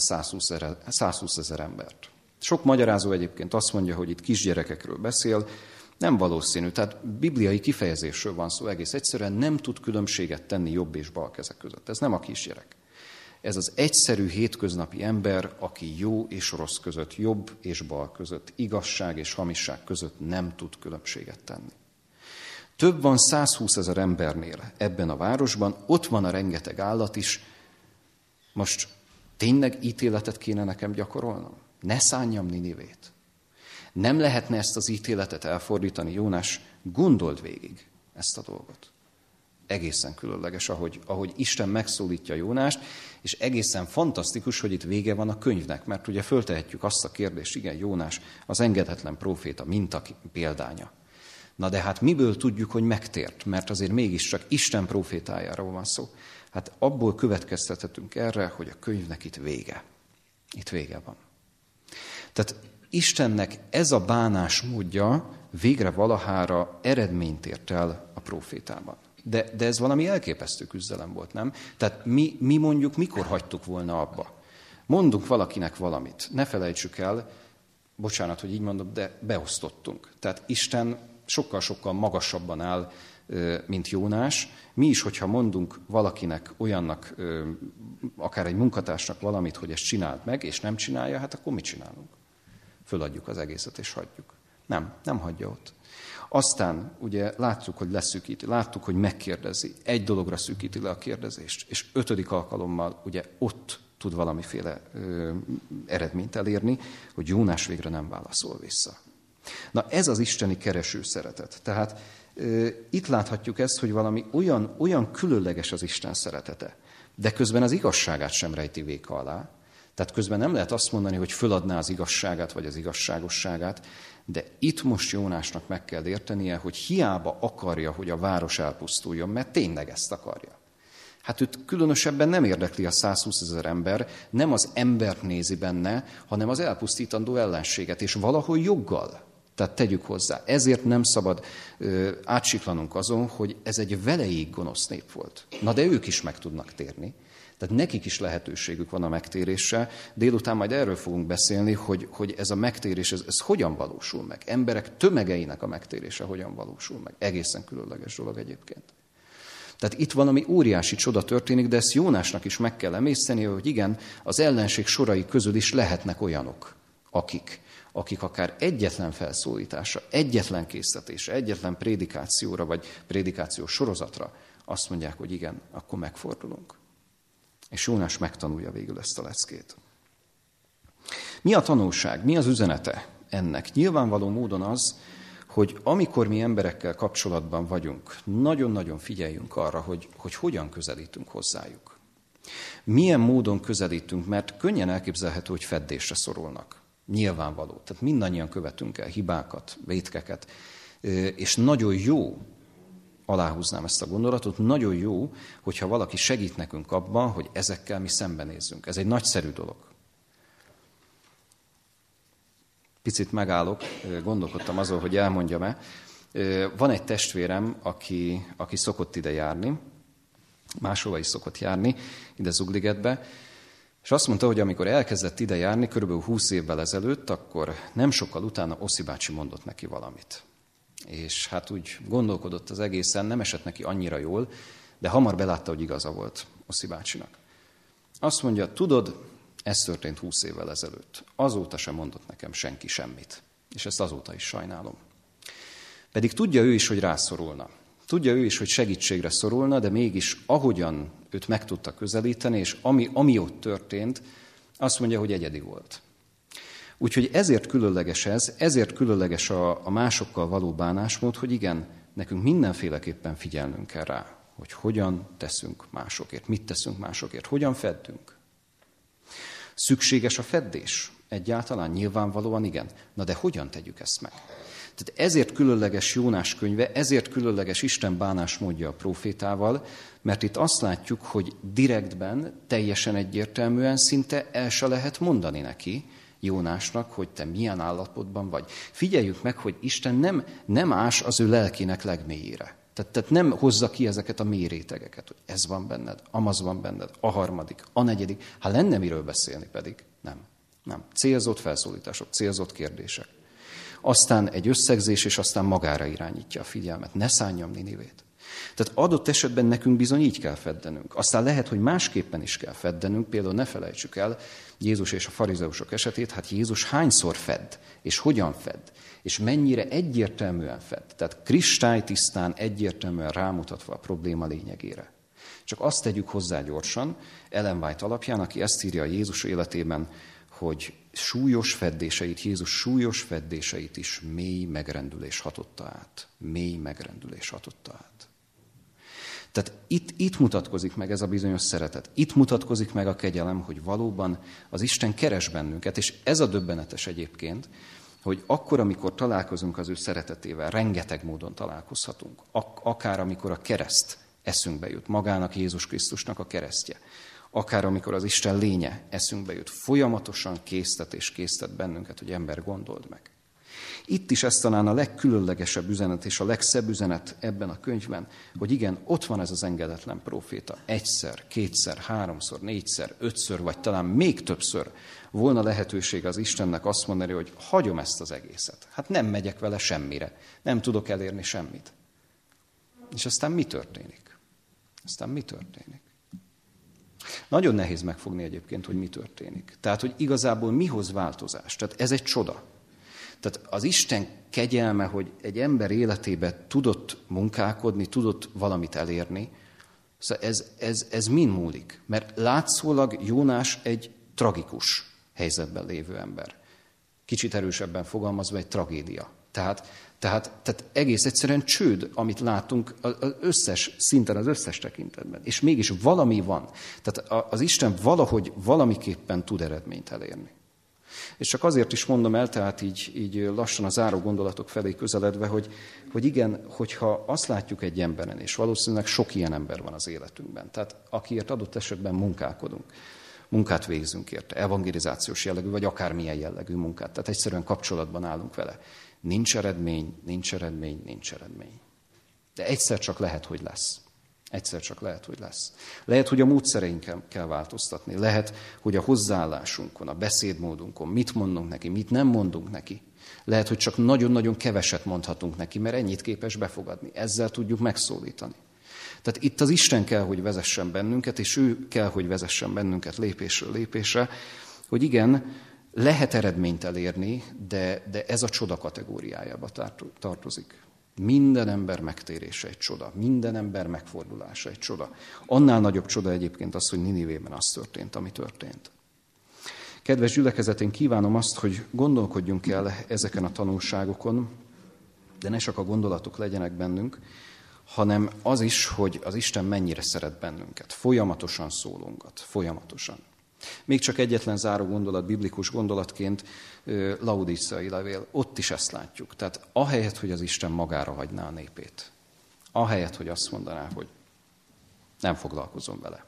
120 000 embert. Sok magyarázó egyébként azt mondja, hogy itt kisgyerekekről beszél. Nem valószínű. Tehát bibliai kifejezésről van szó egész egyszerűen. Nem tud különbséget tenni jobb és bal kezek között. Ez nem a kisgyerek. Ez az egyszerű hétköznapi ember, aki jó és rossz között, jobb és bal között, igazság és hamisság között nem tud különbséget tenni. Több van 120 000 embernél ebben a városban, ott van a rengeteg állat is. Most tényleg ítéletet kéne nekem gyakorolnom? Ne szánjam Ninivét. Nem lehetne ezt az ítéletet elfordítani, Jónás, gondold végig ezt a dolgot. Egészen különleges, ahogy Isten megszólítja Jónást, és egészen fantasztikus, hogy itt vége van a könyvnek, mert ugye föltehetjük azt a kérdést, igen, Jónás az engedetlen próféta minta példánya. Na de hát miből tudjuk, hogy megtért? Mert azért mégiscsak Isten prófétájáról van szó. Hát abból következtethetünk erre, hogy a könyvnek itt vége. Itt vége van. Tehát Istennek ez a bánásmódja végre valahára eredményt ért el a prófétában. De ez valami elképesztő küzdelem volt, nem? Tehát mi mondjuk mikor hagytuk volna abba? Mondunk valakinek valamit. Ne felejtsük el, bocsánat, hogy így mondom, de beosztottunk. Tehát Isten sokkal-sokkal magasabban áll, mint Jónás. Mi is, hogyha mondunk valakinek, olyannak, akár egy munkatársnak valamit, hogy ezt csináld meg, és nem csinálja, hát akkor mit csinálunk? Föladjuk az egészet, és hagyjuk. Nem hagyja ott. Aztán ugye láttuk, hogy leszűkíti, láttuk, hogy megkérdezi. Egy dologra szűkíti le a kérdezést, és 5. alkalommal ugye ott tud valamiféle eredményt elérni, hogy Jónás végre nem válaszol vissza. Na ez az isteni kereső szeretet. Tehát itt láthatjuk ezt, hogy valami olyan különleges az Isten szeretete, de közben az igazságát sem rejti véka alá. Tehát közben nem lehet azt mondani, hogy föladná az igazságát vagy az igazságosságát, de itt most Jónásnak meg kell értenie, hogy hiába akarja, hogy a város elpusztuljon, mert tényleg ezt akarja. Hát őt különösebben nem érdekli a 120 000 ember, nem az embert nézi benne, hanem az elpusztítandó ellenséget, és valahol joggal. Tehát tegyük hozzá. Ezért nem szabad átsiklanunk azon, hogy ez egy veleig gonosz nép volt. Na de ők is meg tudnak térni. Tehát nekik is lehetőségük van a megtérésre. Délután majd erről fogunk beszélni, hogy ez a megtérés, ez hogyan valósul meg. Emberek tömegeinek a megtérése hogyan valósul meg. Egészen különleges dolog egyébként. Tehát itt valami óriási csoda történik, de ezt Jónásnak is meg kell emészteni, hogy igen, az ellenség sorai közül is lehetnek olyanok, akik akár egyetlen felszólításra, egyetlen késztetésre, egyetlen prédikációra, vagy prédikációs sorozatra azt mondják, hogy igen, akkor megfordulunk. És Jónás megtanulja végül ezt a leckét. Mi a tanulság? Mi az üzenete ennek? Nyilvánvaló módon az, hogy amikor mi emberekkel kapcsolatban vagyunk, nagyon-nagyon figyeljünk arra, hogy hogyan közelítünk hozzájuk. Milyen módon közelítünk, mert könnyen elképzelhető, hogy feddésre szorulnak. Nyilvánvaló. Tehát mindannyian követünk el hibákat, vétkeket, és nagyon jó, aláhúznám ezt a gondolatot, nagyon jó, hogyha valaki segít nekünk abban, hogy ezekkel mi szembenézzünk. Ez egy nagyszerű dolog. Picit megállok, gondolkodtam azon, hogy elmondjam-e. Van egy testvérem, aki szokott ide járni, máshova is szokott járni, ide Zugligetbe, és azt mondta, hogy amikor elkezdett ide járni, körülbelül 20 évvel ezelőtt, akkor nem sokkal utána Oszi bácsi mondott neki valamit. És hát úgy gondolkodott az egészen, nem esett neki annyira jól, de hamar belátta, hogy igaza volt Oszi bácsinak. Azt mondja, tudod, ez történt 20 évvel ezelőtt. Azóta sem mondott nekem senki semmit. És ezt azóta is sajnálom. Pedig tudja ő is, hogy rászorulna. Tudja ő is, hogy segítségre szorulna, de mégis ahogyan őt meg tudta közelíteni, és ami ott történt, azt mondja, hogy egyedi volt. Úgyhogy ezért különleges ez, ezért különleges a másokkal való bánásmód, hogy igen, nekünk mindenféleképpen figyelnünk kell rá, hogy hogyan teszünk másokért, mit teszünk másokért, hogyan feddünk. Szükséges a feddés? Egyáltalán nyilvánvalóan igen. Na de hogyan tegyük ezt meg? Tehát ezért különleges Jónás könyve, ezért különleges Isten bánásmódja a prófétával, mert itt azt látjuk, hogy direktben, teljesen egyértelműen szinte el se lehet mondani neki, Jónásnak, hogy te milyen állapotban vagy. Figyeljük meg, hogy Isten nem ás az ő lelkének legmélyére. Tehát nem hozza ki ezeket a mély rétegeket, hogy ez van benned, amaz van benned, a harmadik, a negyedik. Ha lenne miről beszélni pedig, nem. Célzott felszólítások, célzott kérdések. Aztán egy összegzés, és aztán magára irányítja a figyelmet. Ne szánjam Ninivét. Tehát adott esetben nekünk bizony így kell feddenünk. Aztán lehet, hogy másképpen is kell feddenünk, például ne felejtsük el Jézus és a farizeusok esetét, hát Jézus hányszor fed, és hogyan fed, és mennyire egyértelműen fed. Tehát kristálytisztán egyértelműen rámutatva a probléma lényegére. Csak azt tegyük hozzá gyorsan, Ellen White alapján, aki ezt írja a Jézus életében, hogy Jézus súlyos feddéseit is mély megrendülés hatotta át. Mély megrendülés hatotta át. Tehát itt mutatkozik meg ez a bizonyos szeretet. Itt mutatkozik meg a kegyelem, hogy valóban az Isten keres bennünket, és ez a döbbenetes egyébként, hogy akkor, amikor találkozunk az ő szeretetével, rengeteg módon találkozhatunk. Akár amikor a kereszt eszünkbe jut, magának Jézus Krisztusnak a keresztje. Akár amikor az Isten lénye eszünkbe jut, folyamatosan késztet bennünket, hogy ember, gondold meg. Itt is ez talán a legkülönlegesebb üzenet és a legszebb üzenet ebben a könyvben, hogy igen, ott van ez az engedetlen próféta. Egyszer, kétszer, háromszor, négyszer, ötször, vagy talán még többször volna lehetőség az Istennek azt mondani, hogy hagyom ezt az egészet. Hát nem megyek vele semmire, nem tudok elérni semmit. És aztán mi történik? Nagyon nehéz megfogni egyébként, hogy mi történik. Tehát, hogy igazából mi hoz változást. Tehát ez egy csoda. Tehát az Isten kegyelme, hogy egy ember életébe tudott munkálkodni, tudott valamit elérni, Szóval ez mind múlik? Mert látszólag Jónás egy tragikus helyzetben lévő ember. Kicsit erősebben fogalmazva egy tragédia. Tehát egész egyszerűen csőd, amit látunk szinten az összes tekintetben. És mégis valami van. Tehát az Isten valahogy, valamiképpen tud eredményt elérni. És csak azért is mondom el, tehát így lassan a záró gondolatok felé közeledve, hogy igen, hogyha azt látjuk egy emberen, és valószínűleg sok ilyen ember van az életünkben, tehát akiért adott esetben munkálkodunk, munkát végzünk érte, evangelizációs jellegű, vagy akármilyen jellegű munkát, tehát egyszerűen kapcsolatban állunk vele. Nincs eredmény. De egyszer csak lehet, hogy lesz. Lehet, hogy a módszereinken kell változtatni. Lehet, hogy a hozzáállásunkon, a beszédmódunkon, mit mondunk neki, mit nem mondunk neki. Lehet, hogy csak nagyon-nagyon keveset mondhatunk neki, mert ennyit képes befogadni. Ezzel tudjuk megszólítani. Tehát itt az Isten kell, hogy vezessen bennünket, és ő kell, hogy vezessen bennünket lépésről lépésre, hogy igen, lehet eredményt elérni, de ez a csoda kategóriájába tartozik. Minden ember megtérése egy csoda, minden ember megfordulása egy csoda. Annál nagyobb csoda egyébként az, hogy Ninivében az történt, ami történt. Kedves gyülekezet, én kívánom azt, hogy gondolkodjunk el ezeken a tanulságokon, de ne csak a gondolatok legyenek bennünk, hanem az is, hogy az Isten mennyire szeret bennünket. Folyamatosan szólongat, folyamatosan. Még csak egyetlen záró gondolat, biblikus gondolatként, Laodíceai levél, ott is ezt látjuk. Tehát ahelyett, hogy az Isten magára hagyná a népét, ahelyett, hogy azt mondaná, hogy nem foglalkozom vele.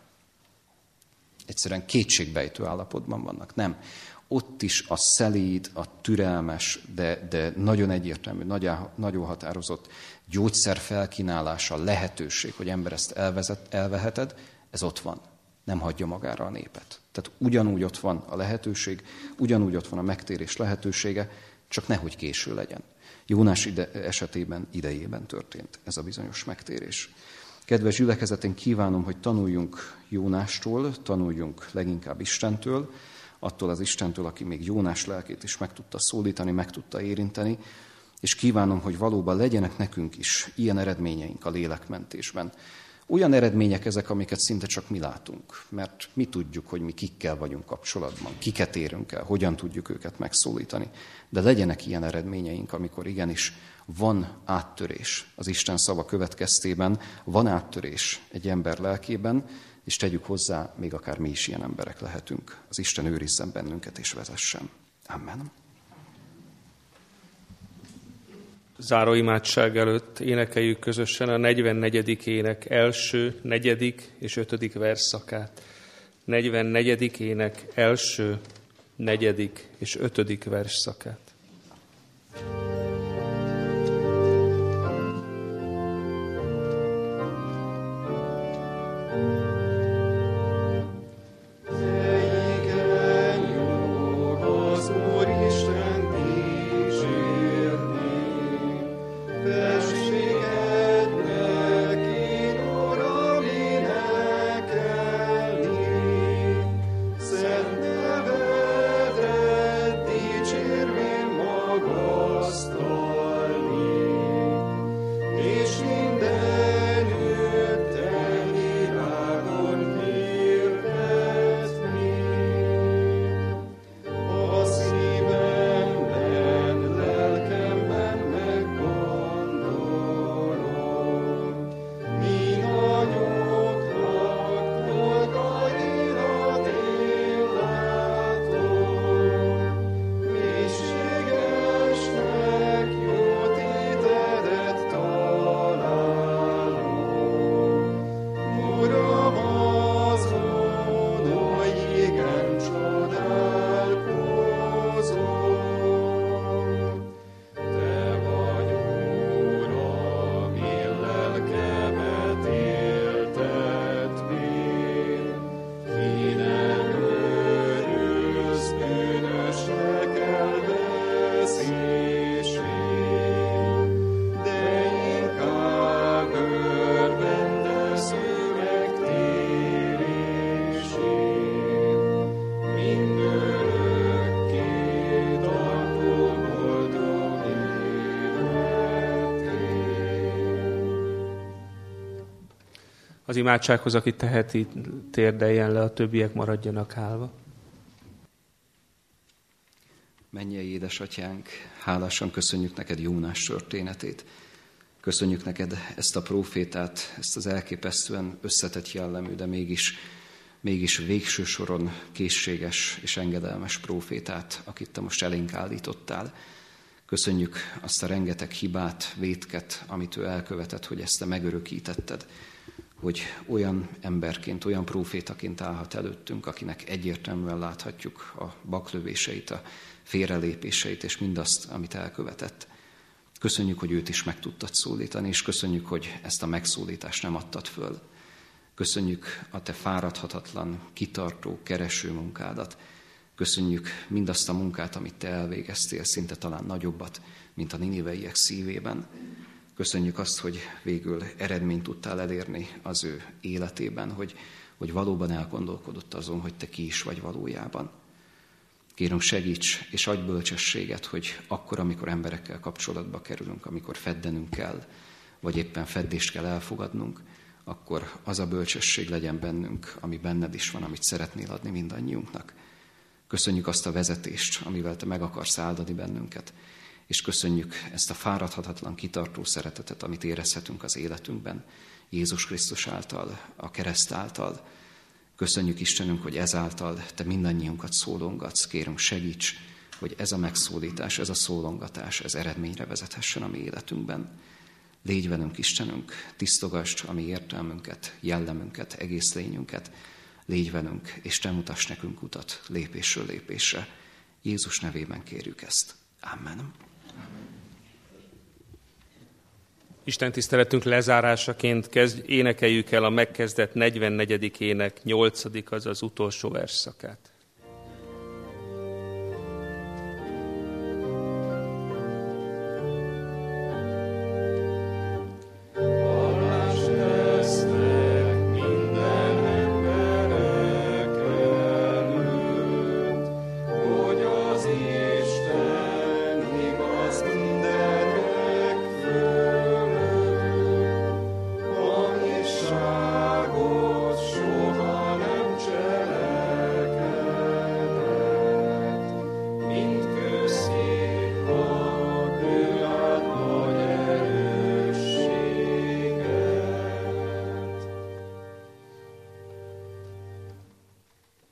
Egyszerűen kétségbejtő állapotban vannak. Nem. Ott is a szelíd, a türelmes, de nagyon egyértelmű, nagyon határozott gyógyszer felkínálása, lehetőség, hogy ember ezt elveheted, ez ott van. Nem hagyja magára a népet. Tehát ugyanúgy ott van a lehetőség, ugyanúgy ott van a megtérés lehetősége, csak nehogy késő legyen. Jónás esetében idejében történt ez a bizonyos megtérés. Kedves gyülekezet, én kívánom, hogy tanuljunk Jónástól, tanuljunk leginkább Istentől, attól az Istentől, aki még Jónás lelkét is meg tudta szólítani, meg tudta érinteni, és kívánom, hogy valóban legyenek nekünk is ilyen eredményeink a lélekmentésben. Olyan eredmények ezek, amiket szinte csak mi látunk, mert mi tudjuk, hogy mi kikkel vagyunk kapcsolatban, kiket érünk el, hogyan tudjuk őket megszólítani. De legyenek ilyen eredményeink, amikor igenis van áttörés az Isten szava következtében, van áttörés egy ember lelkében, és tegyük hozzá, még akár mi is ilyen emberek lehetünk. Az Isten őrizzen bennünket és vezessen. Amen. Záró imádság előtt énekeljük közösen a 44. ének első, 4. és 5. versszakát. 44. ének első, 4. és 5. versszakát. Szent nevedet dicsérvén Az imádsághoz, aki teheti, térdeljen le, a többiek maradjanak állva. Mennyei édesatyánk, hálásan köszönjük neked Jónás történetét. Köszönjük neked ezt a prófétát, ezt az elképesztően összetett jellemű, de mégis végső soron készséges és engedelmes prófétát, akit te most elénk állítottál. Köszönjük azt a rengeteg hibát, vétket, amit ő elkövetett, hogy ezt te megörökítetted, hogy olyan emberként, olyan prófétaként állhat előttünk, akinek egyértelműen láthatjuk a baklövéseit, a félrelépéseit és mindazt, amit elkövetett. Köszönjük, hogy őt is meg tudtad szólítani, és köszönjük, hogy ezt a megszólítást nem adtad föl. Köszönjük a te fáradhatatlan, kitartó, kereső munkádat. Köszönjük mindazt a munkát, amit te elvégeztél, szinte talán nagyobbat, mint a niniveiek szívében. Köszönjük azt, hogy végül eredményt tudtál elérni az ő életében, hogy valóban elgondolkodott azon, hogy te ki is vagy valójában. Kérünk, segíts és adj bölcsességet, hogy akkor, amikor emberekkel kapcsolatba kerülünk, amikor feddenünk kell, vagy éppen feddést kell elfogadnunk, akkor az a bölcsesség legyen bennünk, ami benned is van, amit szeretnél adni mindannyiunknak. Köszönjük azt a vezetést, amivel te meg akarsz áldani bennünket, és köszönjük ezt a fáradhatatlan, kitartó szeretetet, amit érezhetünk az életünkben, Jézus Krisztus által, a kereszt által. Köszönjük, Istenünk, hogy ezáltal te mindannyiunkat szólongatsz. Kérünk, segíts, hogy ez a megszólítás, ez a szólongatás, ez eredményre vezethessen a mi életünkben. Légy velünk, Istenünk, tisztogasd a mi értelmünket, jellemünket, egész lényünket. Légy velünk, és te mutass nekünk utat lépésről lépésre. Jézus nevében kérjük ezt. Amen. Isten tiszteletünk lezárásaként énekeljük el a megkezdett 44. ének 8., azaz utolsó versszakát.